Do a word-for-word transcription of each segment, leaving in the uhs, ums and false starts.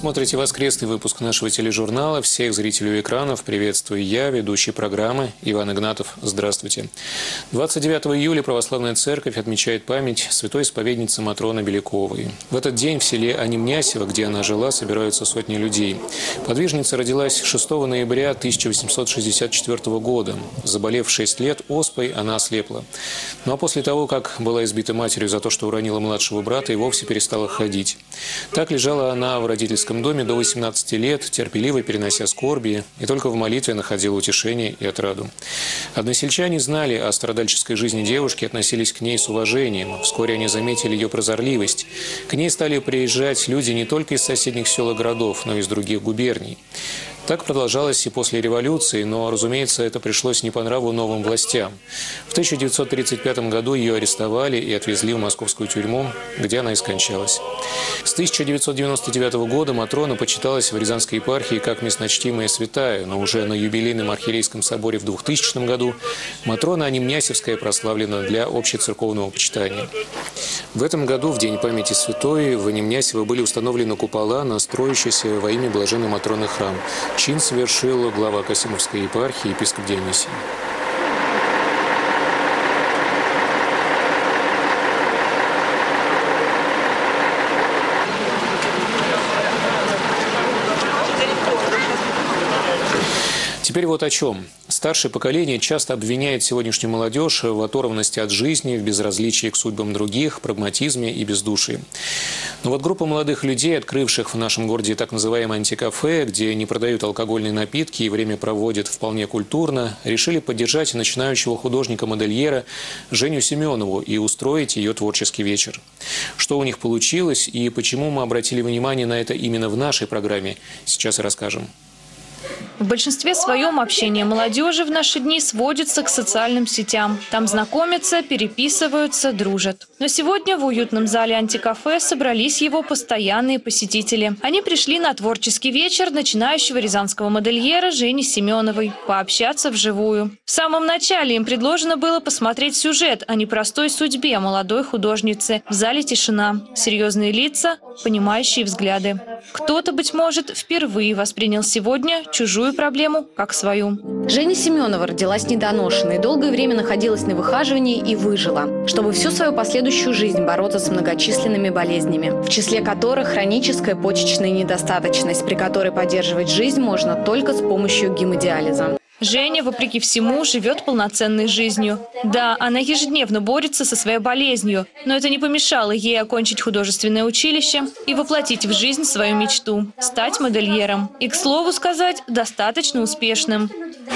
смотрите воскресный выпуск нашего тележурнала. Всех зрителей экранов приветствую я, ведущий программы Иван Игнатов. Здравствуйте. двадцать девятого июля Православная Церковь отмечает память святой исповедницы Матроны Беляковой. В этот день в селе Анимнясево, где она жила, собираются сотни людей. Подвижница родилась шестого ноября тысяча восемьсот шестьдесят четвёртого года. Заболев в шесть лет оспой, она ослепла. Ну а после того, как была избита матерью за то, что уронила младшего брата, и вовсе перестала ходить. Так лежала она в родительском доме до восемнадцати лет, терпеливо перенося скорби, и только в молитве находила утешение и отраду. Односельчане знали о страдальческой жизни девушки, относились к ней с уважением. Вскоре они заметили ее прозорливость. К ней стали приезжать люди не только из соседних сел и городов, но и из других губерний. Так продолжалось и после революции, но, разумеется, это пришлось не по нраву новым властям. В тысяча девятьсот тридцать пятом году ее арестовали и отвезли в московскую тюрьму, где она и скончалась. С тысяча девятьсот девяносто девятого года Матрона почиталась в Рязанской епархии как местночтимая святая, но уже на юбилейном архиерейском соборе в двухтысячном году Матрона Анимнясевская прославлена для общецерковного почитания. В этом году, в День памяти святой, в Анимнясево были установлены купола на строящийся во имя Блаженной Матроны храм. Чин совершил глава Касимовской епархии епископ Дионисий. Теперь вот о чем. Старшее поколение часто обвиняет сегодняшнюю молодежь в оторванности от жизни, в безразличии к судьбам других, прагматизме и бездушии. Но вот группа молодых людей, открывших в нашем городе так называемое антикафе, где не продают алкогольные напитки и время проводят вполне культурно, решили поддержать начинающего художника-модельера Женю Семенову и устроить ее творческий вечер. Что у них получилось и почему мы обратили внимание на это именно в нашей программе, сейчас и расскажем. В большинстве своем общение молодежи в наши дни сводится к социальным сетям. Там знакомятся, переписываются, дружат. Но сегодня в уютном зале антикафе собрались его постоянные посетители. Они пришли на творческий вечер начинающего рязанского модельера Жени Семеновой пообщаться вживую. В самом начале им предложено было посмотреть сюжет о непростой судьбе молодой художницы. В зале тишина, серьезные лица, понимающие взгляды. Кто-то, быть может, впервые воспринял сегодня чужую проблему как свою. Женя Семенова родилась недоношенной, долгое время находилась на выхаживании и выжила, чтобы всю свою последующую жизнь бороться с многочисленными болезнями, в числе которых хроническая почечная недостаточность, при которой поддерживать жизнь можно только с помощью гемодиализа. Женя, вопреки всему, живет полноценной жизнью. Да, она ежедневно борется со своей болезнью, но это не помешало ей окончить художественное училище и воплотить в жизнь свою мечту – стать модельером. И, к слову сказать, достаточно успешным.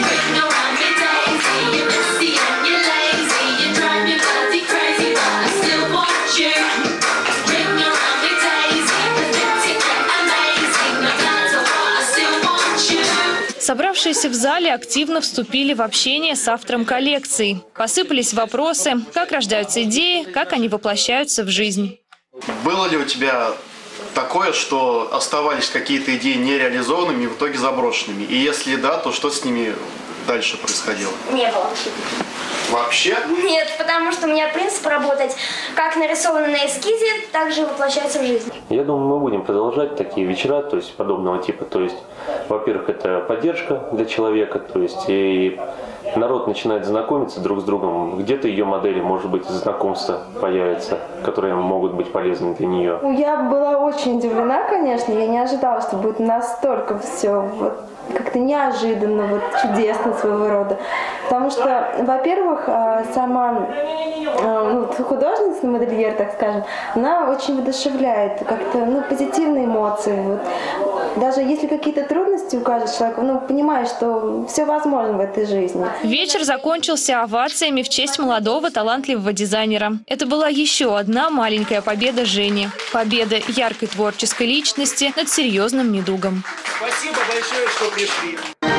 Собравшиеся в зале активно вступили в общение с автором коллекции. Посыпались вопросы, как рождаются идеи, как они воплощаются в жизнь. Было ли у тебя такое, что оставались какие-то идеи нереализованными и в итоге заброшенными? И если да, то что с ними дальше происходило? Не было. Вообще? Нет, потому что у меня принцип работать как нарисовано на эскизе, так же воплощается в жизнь. Я думаю, мы будем продолжать такие вечера, то есть подобного типа. То есть, во-первых, это поддержка для человека, то есть и народ начинает знакомиться друг с другом. Где-то ее модели, может быть, знакомства появятся, которые могут быть полезны для нее. Я была очень удивлена, конечно. Я не ожидала, что будет настолько все вот как-то неожиданно, вот чудесно своего рода. Потому что, во-первых, сама ну, художница, модельер, так скажем, она очень воодушевляет, как-то ну, позитивные эмоции. Вот. Даже если какие-то трудности у каждого человека, ну, понимаешь, что все возможно в этой жизни. Вечер закончился овациями в честь молодого талантливого дизайнера. Это была еще одна маленькая победа Жени. Победа яркой творческой личности над серьезным недугом. Спасибо большое, что пришли.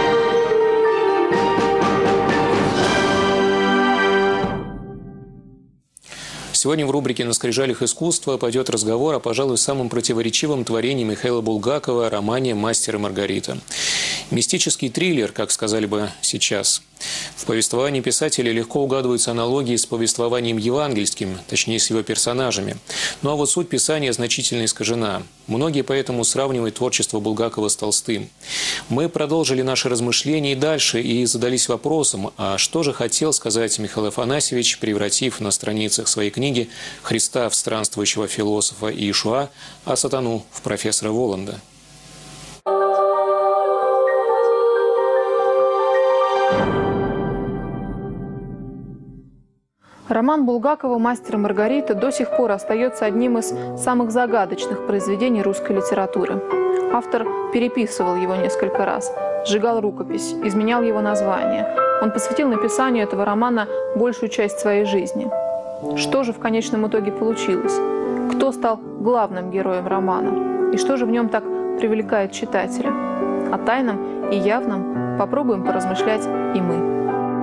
Сегодня в рубрике «На скрижалях искусства» пойдет разговор о, пожалуй, самом противоречивом творении Михаила Булгакова – романе «Мастер и Маргарита». Мистический триллер, как сказали бы сейчас. В повествовании писателя легко угадываются аналогии с повествованием евангельским, точнее с его персонажами. Ну а вот суть писания значительно искажена. Многие поэтому сравнивают творчество Булгакова с Толстым. Мы продолжили наши размышления и дальше и задались вопросом, а что же хотел сказать Михаил Афанасьевич, превратив на страницах своей книги Христа в странствующего философа Иешуа, а сатану в профессора Воланда. Роман Булгакова «Мастер и Маргарита» до сих пор остается одним из самых загадочных произведений русской литературы. Автор переписывал его несколько раз, сжигал рукопись, изменял его название. Он посвятил написанию этого романа большую часть своей жизни. Что же в конечном итоге получилось? Кто стал главным героем романа? И что же в нем так привлекает читателя? О тайном и явном попробуем поразмышлять и мы.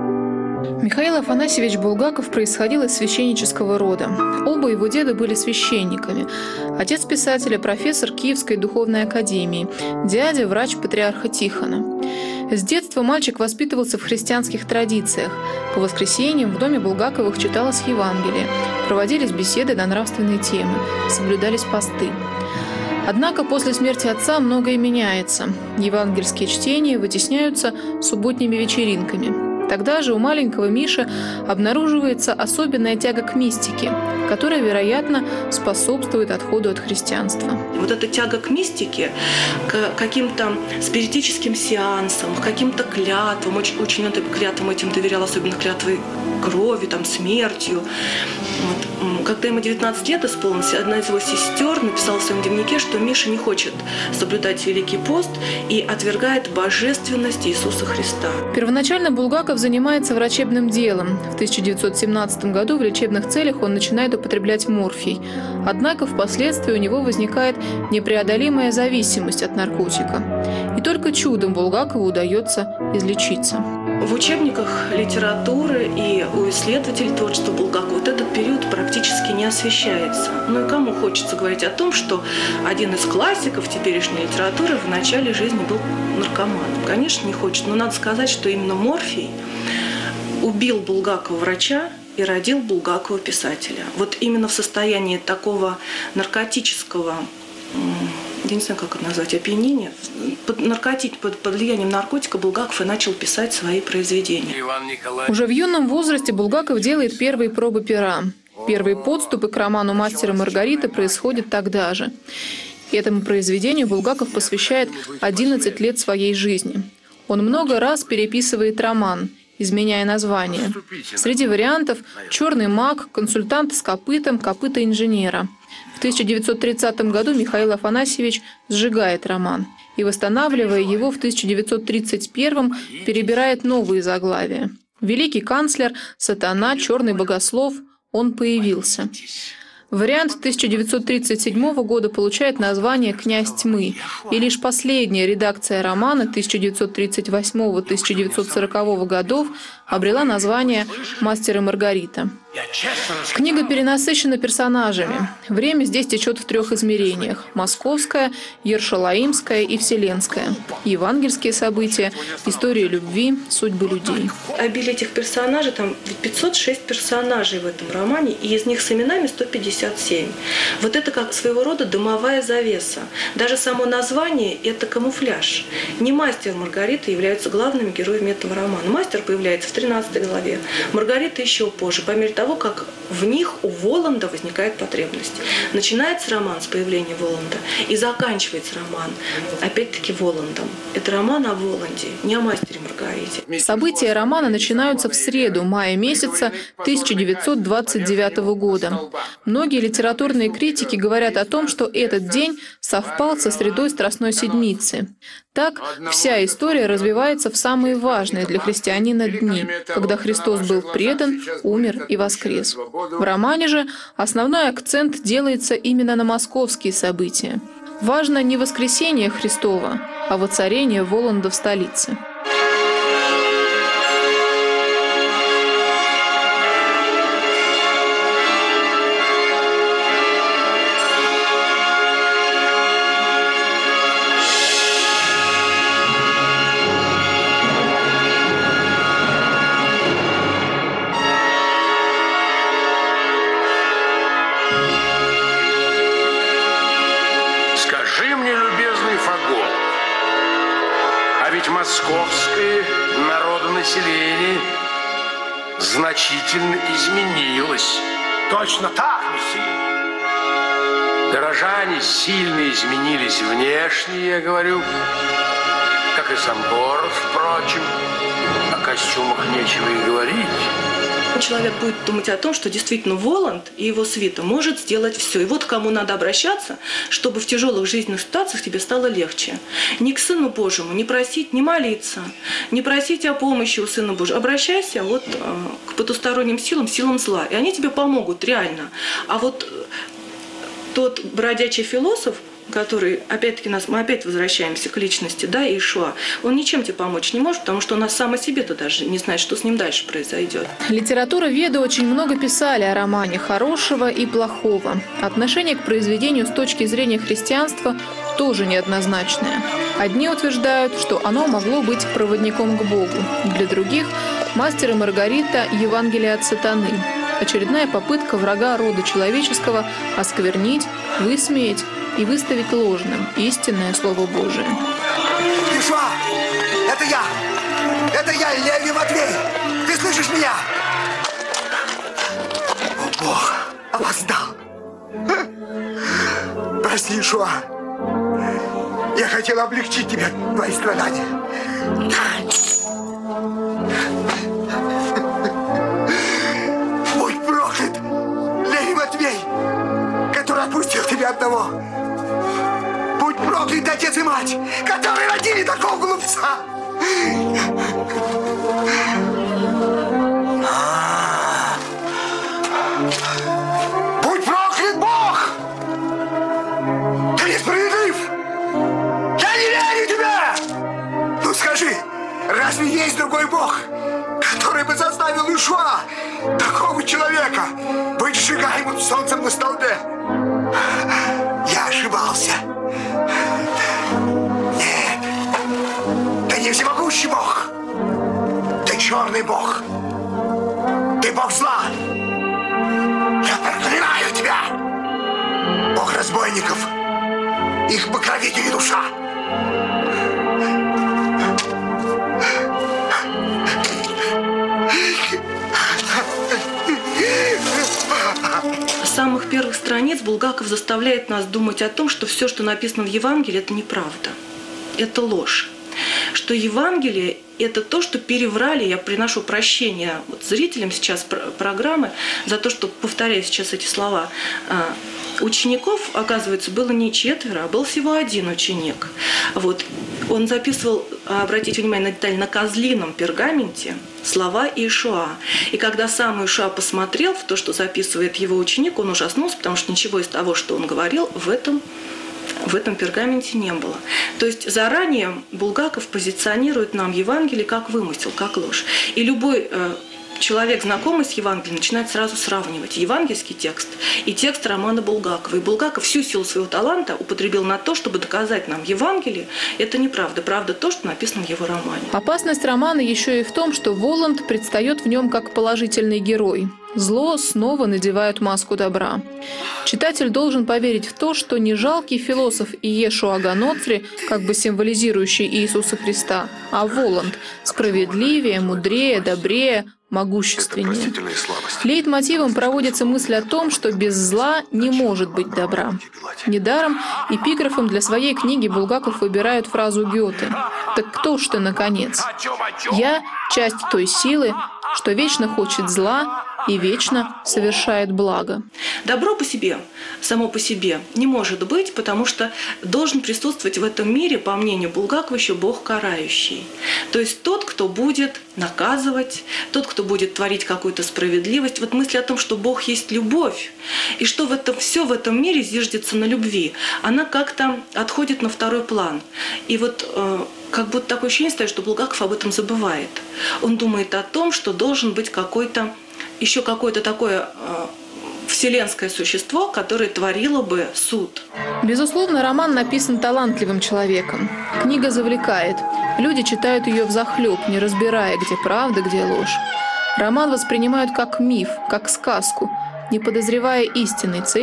Михаил Афанасьевич Булгаков происходил из священнического рода. Оба его деда были священниками. Отец писателя – профессор Киевской духовной академии, дядя – врач патриарха Тихона. С детства мальчик воспитывался в христианских традициях. По воскресеньям в доме Булгаковых читалось Евангелие, проводились беседы на нравственные темы, соблюдались посты. Однако после смерти отца многое меняется. Евангельские чтения вытесняются субботними вечеринками. Тогда же у маленького Миши обнаруживается особенная тяга к мистике, которая, вероятно, способствует отходу от христианства. Вот эта тяга к мистике, к каким-то спиритическим сеансам, к каким-то клятвам, очень, очень он клятвам этим доверял, особенно клятвой крови, там, смертью. Вот. Когда ему девятнадцать лет исполнилось, одна из его сестер написала в своем дневнике, что Миша не хочет соблюдать Великий пост и отвергает божественность Иисуса Христа. Первоначально Булгаков занимается врачебным делом. В тысяча девятьсот семнадцатом году в лечебных целях он начинает употреблять морфий. Однако впоследствии у него возникает непреодолимая зависимость от наркотика. И только чудом Булгакову удается излечиться. В учебниках литературы и у исследователей творчества Булгакова вот этот период практически не освещается. Ну и кому хочется говорить о том, что один из классиков теперешней литературы в начале жизни был наркоманом? Конечно, не хочет, но надо сказать, что именно морфий убил Булгакова врача и родил Булгакова писателя. Вот именно в состоянии такого наркотического, я не знаю, как это назвать, опьянения, под, наркотик, под, под влиянием наркотика Булгаков и начал писать свои произведения. Уже в юном возрасте Булгаков делает первые пробы пера. Первые подступы к роману «Мастер и Маргарита» происходят тогда же. Этому произведению Булгаков посвящает одиннадцать лет своей жизни. Он много раз переписывает роман, изменяя название. Среди вариантов «Черный маг», «Консультант с копытом», «Копыта инженера». В тысяча девятьсот тридцатом году Михаил Афанасьевич сжигает роман и, восстанавливая его в тысяча девятьсот тридцать первом, перебирает новые заглавия. «Великий канцлер», «Сатана», «Черный богослов», «Он появился». Вариант тысяча девятьсот тридцать седьмого года получает название «Князь тьмы», и лишь последняя редакция романа тысяча девятьсот тридцать восьмого — тысяча девятьсот сорокового годов обрела название «Мастер и Маргарита». Книга перенасыщена персонажами. Время здесь течет в трех измерениях – московское, ершалаимское и вселенское. Евангельские события, история любви, судьбы людей. Обилие этих персонажей, там пятьсот шесть персонажей в этом романе, и из них с именами сто пятьдесят семь. Вот это как своего рода дымовая завеса. Даже само название – это камуфляж. Не мастер и Маргарита являются главными героями этого романа. Мастер появляется в тринадцатой главе, Маргарита еще позже, по мере того, как в них у Воланда возникает потребность. Начинается роман с появления Воланда и заканчивается роман опять-таки Воландом. Это роман о Воланде, не о мастере Маргарите. События романа начинаются в среду, мая месяца тысяча девятьсот двадцать девятого года. Многие литературные критики говорят о том, что этот день совпал со средой Страстной Седмицы. Так, вся история развивается в самые важные для христианина дни, когда Христос был предан, умер и воскрес. В романе же основной акцент делается именно на московские события. Важно не воскресение Христова, а воцарение Воланда в столице. московское народонаселение значительно изменилось. Точно так, месье. Горожане сильно изменились внешне, я говорю, как и сам город, впрочем. О костюмах нечего и говорить. Человек будет думать о том, что действительно Воланд и его свита может сделать все. И вот к кому надо обращаться, чтобы в тяжелых жизненных ситуациях тебе стало легче. Не к Сыну Божьему, не просить, не молиться, не просить о помощи у Сына Божьего. Обращайся вот э, к потусторонним силам, силам зла. И они тебе помогут реально. А вот тот бродячий философ, который, опять-таки, нас, мы опять возвращаемся к личности, да, Иешуа, он ничем тебе помочь не может, потому что он сам о себе-то даже не знает, что с ним дальше произойдет. Литература Веды очень много писали о романе хорошего и плохого. Отношение к произведению с точки зрения христианства тоже неоднозначное. Одни утверждают, что оно могло быть проводником к Богу. Для других – «Мастер и Маргарита» – Евангелие от сатаны. Очередная попытка врага рода человеческого осквернить, высмеять и выставить ложным истинное Слово Божие. Иешуа, это я! Это я, Левий Матвей! Ты слышишь меня? О, Бог, опоздал! Прости, Иешуа! Я хотел облегчить тебе твои страдания. Будь проклят, Левий Матвей, который отпустил тебя одного. Будь проклят, отец и мать, которые родили такого глупца. Будь проклят, Бог! Ты несправедлив! Я не верю тебе! Ну скажи, разве есть другой Бог, который бы заставил Иешуа, такого человека, быть сжигаемым солнцем на столбе? Я ошибался. Нет, ты не всемогущий Бог. Ты черный Бог. Ты Бог зла. Я проклинаю тебя, Бог разбойников, их покровитель и душа. С самых первых страниц Булгаков заставляет нас думать о том, что все, что написано в Евангелии, это неправда, это ложь. Что Евангелие – это то, что переврали, я приношу прощение вот зрителям сейчас программы за то, что, повторяю сейчас эти слова, учеников, оказывается, было не четверо, а был всего один ученик. Вот. Он записывал, обратите внимание на деталь, на козлином пергаменте слова Иешуа. И когда сам Иешуа посмотрел в то, что записывает его ученик, он ужаснулся, потому что ничего из того, что он говорил, в этом, в этом пергаменте не было. То есть заранее Булгаков позиционирует нам Евангелие как вымысел, как ложь. И любой э, человек, знакомый с Евангелием, начинает сразу сравнивать евангельский текст и текст романа Булгакова. И Булгаков всю силу своего таланта употребил на то, чтобы доказать нам Евангелие. Это неправда. Правда то, что написано в его романе. Опасность романа еще и в том, что Воланд предстает в нем как положительный герой. Зло снова надевает маску добра. Читатель должен поверить в то, что не жалкий философ Иешуа Ганоцри, как бы символизирующий Иисуса Христа, а Воланд справедливее, мудрее, добрее, могущественнее. Лейтмотивом проводится мысль о том, что без зла не может быть добра. Недаром эпиграфом для своей книги Булгаков выбирает фразу Гёте: «Так кто ж ты, наконец? Я — часть той силы, что вечно хочет зла и вечно совершает благо». Добро по себе, само по себе не может быть, потому что должен присутствовать в этом мире, по мнению Булгакова, еще Бог карающий. То есть тот, кто будет наказывать, тот, кто будет творить какую-то справедливость. Вот мысль о том, что Бог есть любовь, и что в этом, все в этом мире зиждется на любви, она как-то отходит на второй план. И вот э, как будто такое ощущение стоит, что Булгаков об этом забывает. Он думает о том, что должен быть какой-то еще какое-то такое э, вселенское существо, которое творило бы суд. Безусловно, роман написан талантливым человеком. Книга завлекает. Люди читают ее взахлеб, не разбирая, где правда, где ложь. Роман воспринимают как миф, как сказку, не подозревая истинной цели,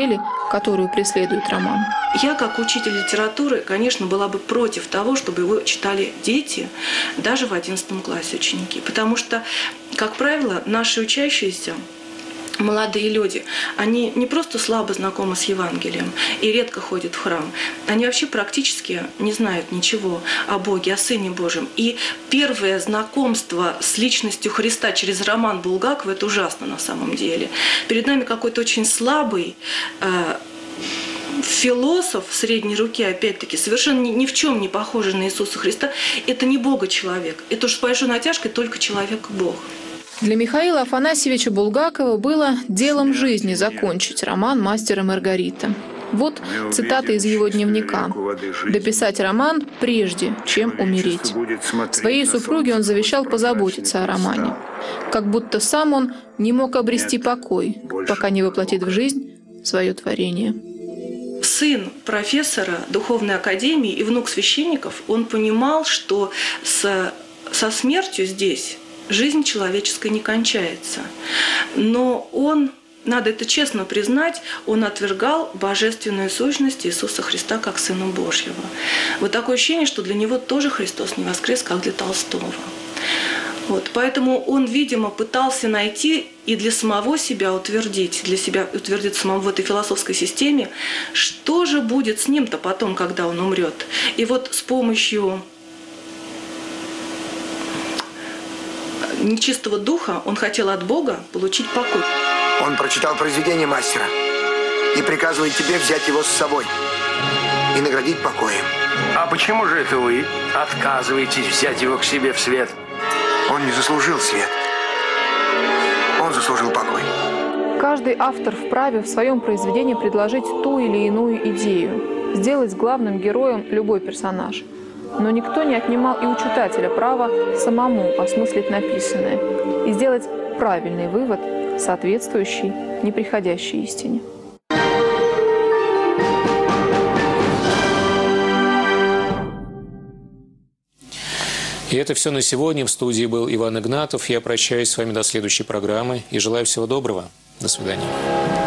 которую преследует роман. Я, как учитель литературы, конечно, была бы против того, чтобы его читали дети, даже в одиннадцатом классе ученики. Потому что, как правило, наши учащиеся, молодые люди, они не просто слабо знакомы с Евангелием и редко ходят в храм. Они вообще практически не знают ничего о Боге, о Сыне Божьем. И первое знакомство с личностью Христа через роман Булгакова – это ужасно на самом деле. Перед нами какой-то очень слабый э, философ средней руки, опять-таки, совершенно ни, ни в чем не похожий на Иисуса Христа. Это не Бога-человек. Это уж с большой натяжкой только человек-Бог. Для Михаила Афанасьевича Булгакова было делом жизни закончить роман «Мастер и Маргарита». Вот цитата из его дневника. «Дописать роман прежде, чем умереть». Своей супруге он завещал позаботиться о романе. Как будто сам он не мог обрести покой, пока не воплотит в жизнь свое творение. Сын профессора духовной академии и внук священников, он понимал, что с, со смертью здесь жизнь человеческая не кончается. Но он, надо это честно признать, он отвергал божественную сущность Иисуса Христа как Сына Божьего. Вот такое ощущение, что для него тоже Христос не воскрес, как для Толстого. Вот, поэтому он, видимо, пытался найти и для самого себя утвердить, для себя утвердить самому в этой философской системе, что же будет с ним-то потом, когда он умрет. И вот с помощью нечистого духа он хотел от Бога получить покой. Он прочитал произведение мастера и приказывает тебе взять его с собой и наградить покоем. А почему же это вы отказываетесь взять его к себе в свет? Он не заслужил свет. Он заслужил покой. Каждый автор вправе в своем произведении предложить ту или иную идею, сделать главным героем любой персонаж. Но никто не отнимал и у читателя права самому осмыслить написанное и сделать правильный вывод, соответствующий неприходящей истине. И это все на сегодня. В студии был Иван Игнатов. Я прощаюсь с вами до следующей программы и желаю всего доброго. До свидания.